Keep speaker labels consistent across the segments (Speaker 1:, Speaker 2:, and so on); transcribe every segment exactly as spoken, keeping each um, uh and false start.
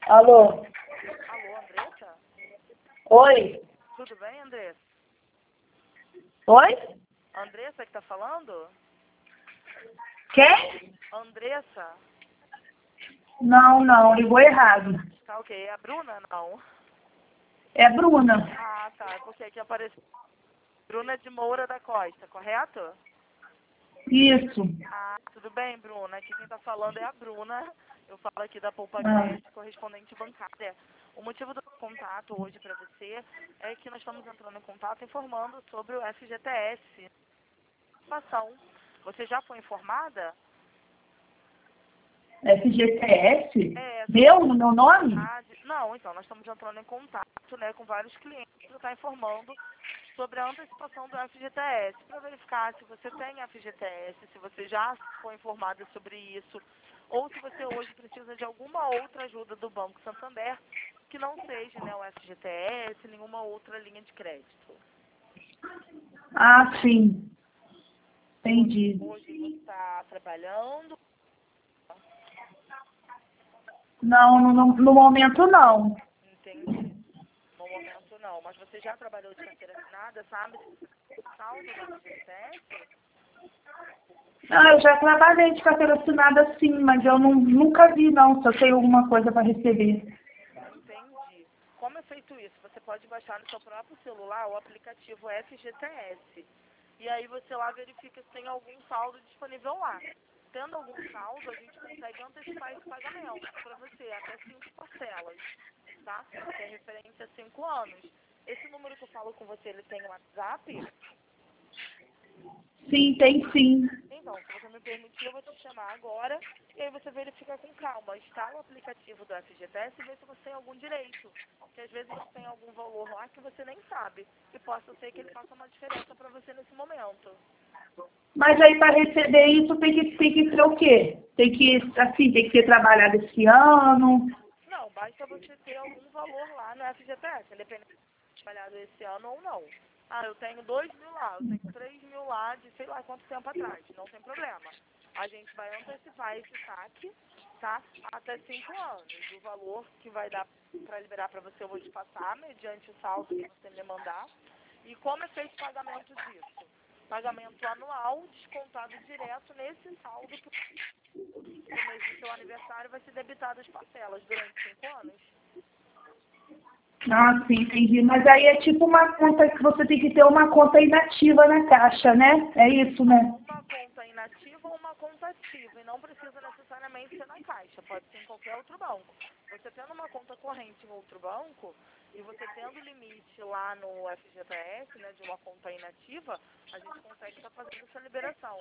Speaker 1: Alô?
Speaker 2: Alô, Andressa?
Speaker 1: Oi?
Speaker 2: Tudo bem, Andressa?
Speaker 1: Oi?
Speaker 2: Andressa que tá falando?
Speaker 1: Quem?
Speaker 2: Andressa?
Speaker 1: Não, não, ligou errado.
Speaker 2: Tá ok. É a Bruna, não?
Speaker 1: É Bruna.
Speaker 2: Ah, tá. É porque aqui apareceu Bruna de Moura da Costa, correto?
Speaker 1: Isso.
Speaker 2: Ah, tudo bem, Bruna. Aqui quem tá falando é a Bruna. Eu falo aqui da Poupa
Speaker 1: Ah,
Speaker 2: Crédito, correspondente bancária. O motivo do contato hoje para você é que nós estamos entrando em contato informando sobre o F G T S. Informação. Você já foi informada?
Speaker 1: F G T S?
Speaker 2: É,
Speaker 1: Deu no meu nome?
Speaker 2: Ah, de- Não, então, nós estamos entrando em contato, né, com vários clientes para estar informando sobre a antecipação do F G T S, para verificar se você tem F G T S, se você já foi informada sobre isso, ou se você hoje precisa de alguma outra ajuda do Banco Santander, que não seja, né, o F G T S, nenhuma outra linha de crédito.
Speaker 1: Ah, sim. Entendi.
Speaker 2: Hoje você está trabalhando?
Speaker 1: Não, no, no no momento não.
Speaker 2: Entendi. No momento não, mas você já trabalhou de carteira assinada, sabe? Se você tem saldo do F G T S?
Speaker 1: Ah, eu já trabalhei de carteira assinada sim, mas eu não, nunca vi não, se eu tenho alguma coisa para receber.
Speaker 2: Entendi. Como é feito isso? Você pode baixar no seu próprio celular o aplicativo F G T S. E aí você lá verifica se tem algum saldo disponível lá. Tendo algum saldo, a gente consegue antecipar esse pagamento para você, até cinco parcelas, tá? Que é referente a cinco anos. Esse número que eu falo com você, ele tem um WhatsApp?
Speaker 1: Sim, tem sim.
Speaker 2: Então, se você me permitir, eu vou te chamar agora e aí você verifica com calma. Instala o aplicativo do F G T S e vê se você tem algum direito. Porque às vezes você tem algum valor lá que você nem sabe. E possa ser que ele faça uma diferença para você nesse momento.
Speaker 1: Mas aí para receber isso tem que, tem que ser o quê? Tem que, assim, tem que ser trabalhado esse ano.
Speaker 2: Não, basta você ter algum valor lá no F G T S, independente de trabalhado esse ano ou não. Ah, eu tenho dois mil lá, eu tenho três mil lá de sei lá quanto tempo atrás. Não tem problema. A gente vai antecipar esse saque, tá? Até cinco anos. O valor que vai dar para liberar para você eu vou te passar, mediante o saldo que você me mandar. E como é feito o pagamento disso? Pagamento anual, descontado direto nesse saldo do mês do seu aniversário, vai ser debitado as parcelas durante cinco anos.
Speaker 1: Ah, sim, entendi. Mas aí é tipo uma conta que você tem que ter uma conta inativa na caixa, né? É isso, né?
Speaker 2: Uma conta inativa ou uma conta ativa, e não precisa necessariamente ser na Caixa, pode ser em qualquer outro banco. Você tendo uma conta corrente em outro banco, e você tendo limite lá no F G T S, né, de uma conta inativa, a gente consegue estar fazendo essa liberação,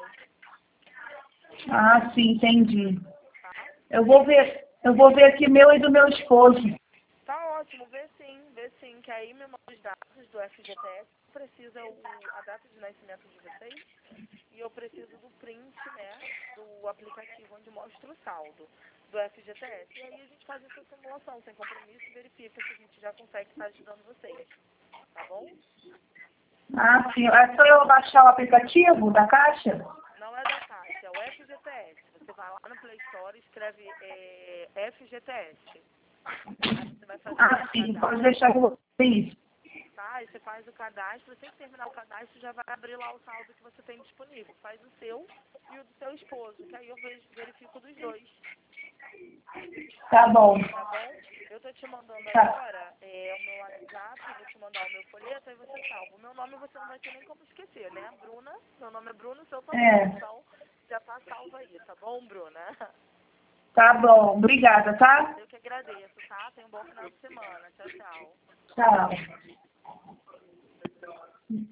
Speaker 1: Ah, sim, entendi.
Speaker 2: tá?
Speaker 1: Eu vou ver, eu vou ver aqui meu e do meu esposo.
Speaker 2: Tá ótimo, vê sim, vê sim, que aí me manda os dados do F G T S, precisa o, a data de nascimento de vocês, e eu preciso do print, né, do aplicativo onde mostra o saldo do F G T S. E aí a gente faz essa simulação sem compromisso e verifica se a gente já consegue estar ajudando vocês, tá bom?
Speaker 1: Ah, sim. É só eu baixar o aplicativo da caixa?
Speaker 2: Não é da Caixa, é o F G T S. Você vai lá no Play Store e escreve é, F G T S. Aí você vai fazer
Speaker 1: Ah,
Speaker 2: o
Speaker 1: sim, pode
Speaker 2: cadastro,
Speaker 1: deixar que eu vou fazer isso.
Speaker 2: tá? Aí você faz o cadastro, assim que terminar o cadastro já vai abrir lá o saldo que você tem disponível. Faz o seu e o do seu esposo, que aí eu vejo, verifico dos dois.
Speaker 1: Tá bom.
Speaker 2: Tá bom? Eu tô te mandando
Speaker 1: Tá.
Speaker 2: agora é, o meu WhatsApp, vou te mandar o meu folheto, aí você salva. O meu nome você não vai ter nem como esquecer, né? Bruna, meu nome é Bruno, o seu também.
Speaker 1: É.
Speaker 2: Então, já tá salvo aí, tá bom, Bruna?
Speaker 1: Tá bom. Obrigada, tá?
Speaker 2: Eu que agradeço, tá? Tenha um bom final de semana. Tchau, tchau.
Speaker 1: Tchau.